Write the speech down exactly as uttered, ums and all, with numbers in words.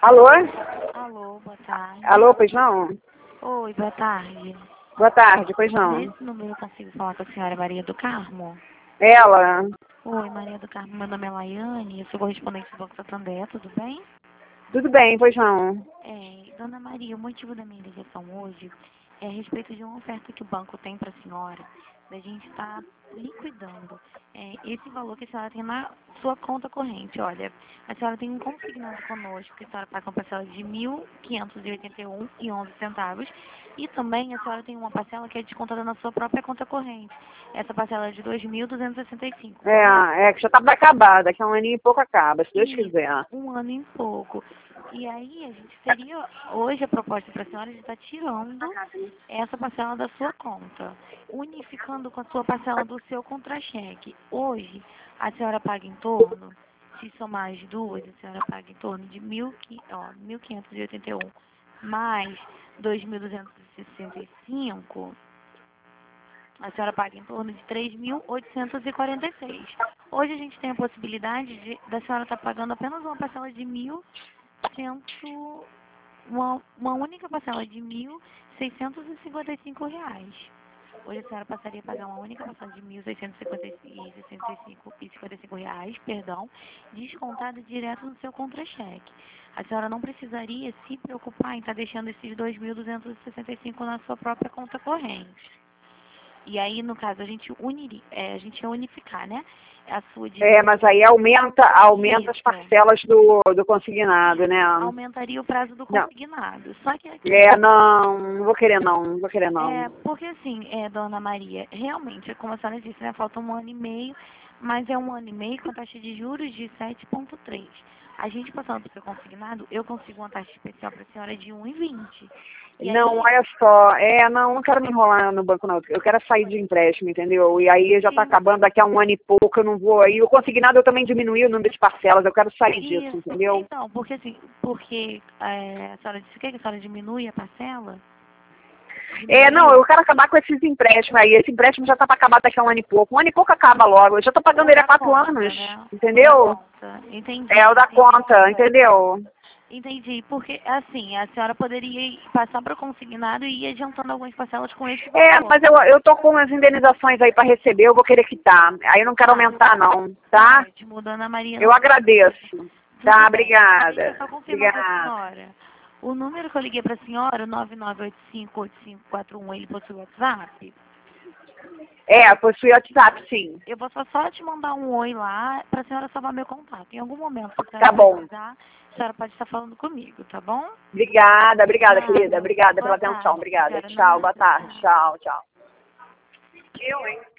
Alô? Alô, boa tarde. Alô, pois não? Oi, boa tarde. Boa tarde, pois não? Nesse número eu consigo falar com a senhora Maria do Carmo? Ela? Oi, Maria do Carmo, meu nome é Laiane, eu sou correspondente do Banco Santander, tudo bem? Tudo bem, pois não? É, dona Maria, o motivo da minha ligação hoje é a respeito de uma oferta que o banco tem para a senhora, da gente estar liquidando é, esse valor que a senhora tem na sua conta corrente. Olha, a senhora tem um consignado conosco, que a senhora paga uma parcela de mil quinhentos e oitenta e um e onze centavos, e também a senhora tem uma parcela que é descontada na sua própria conta corrente. Essa parcela é de dois mil duzentos e sessenta e cinco, correto? É, é que já tá pra acabar, daqui a um aninho e pouco acaba, se Deus E quiser. um ano em pouco. E aí a gente teria hoje a proposta para a senhora de estar tirando essa parcela da sua conta, unificando com a sua parcela do seu contra-cheque. Hoje a senhora paga em torno, se somar as duas, a senhora paga em torno de mil, ó, mil quinhentos e oitenta e um mais dois mil duzentos e sessenta e cinco, a senhora paga em torno de três mil oitocentos e quarenta e seis. Hoje a gente tem a possibilidade de, da senhora estar pagando apenas uma parcela de mil cento, uma, uma única parcela de mil seiscentos e cinquenta e cinco reais. Hoje a senhora passaria a pagar uma única parcela de mil seiscentos e cinquenta e cinco reais, perdão, descontada direto no seu contra-cheque. A senhora não precisaria se preocupar em estar deixando esses dois mil duzentos e sessenta e cinco na sua própria conta corrente. E aí, no caso, a gente uniria, é, a gente ia unificar, né? A sua dívida. É, mas aí aumenta, aumenta as Isso. parcelas do, do consignado, né? Aumentaria o prazo do Não. consignado. Só que aqui, É, não, não vou querer não, não vou querer não. é, porque assim, é, dona Maria, realmente, como a senhora disse, né, falta um ano e meio, mas é um ano e meio com a taxa de juros de sete vírgula três. A gente passando para o seu consignado, eu consigo uma taxa especial para a senhora de um vírgula vinte. E Não, aí, olha só, é, não, não quero me enrolar no banco não, eu quero sair de empréstimo, entendeu? E aí já tá sim, acabando daqui a um ano e pouco, eu não vou, aí o consignado eu também diminuí o número de parcelas, eu quero sair disso, isso. entendeu? Então, porque assim, porque é, a senhora disse o quê? Que a senhora diminui a parcela? É, não, Diminuiu? eu quero acabar com esses empréstimos aí, esse empréstimo já tá para acabar daqui a um ano e pouco, um ano e pouco acaba logo, eu já tô pagando O ele há da quatro conta, anos, né? O da entendeu? conta. Entendi, É, o da entendi conta, perfeitamente. entendeu? Entendi, porque assim, a senhora poderia ir- passar para o consignado e ir adiantando algumas parcelas com esse É, valor. mas eu, eu tô com umas indenizações aí para receber, eu vou querer quitar, aí eu não quero Ah, aumentar não, tá tá? ótimo, dona Maria, Eu não se preocupe. agradeço. Tudo Tá, bem. Deixa eu obrigada. só confirmar com a Obrigada. senhora. O número que eu liguei para a senhora, o nove nove oito cinco oito cinco quatro um, ele possui WhatsApp? É, possui WhatsApp, sim. Eu vou só, só te mandar um oi lá para a senhora salvar meu contato. Em algum momento que a senhora Tá bom. precisar, a senhora pode estar falando comigo, tá bom? Obrigada, obrigada, querida. Nada. Obrigada pela Boa atenção. tarde, Obrigada. senhora. Tchau, boa Nada. tarde. Tchau. Tchau, tchau. Eu, hein?